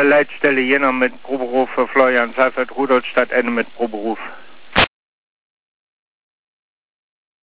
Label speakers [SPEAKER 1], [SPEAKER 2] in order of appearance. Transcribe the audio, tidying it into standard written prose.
[SPEAKER 1] der Leitstelle Jena mit Proberuf für Florian Seifert, Rudolstadt Ende mit Proberuf.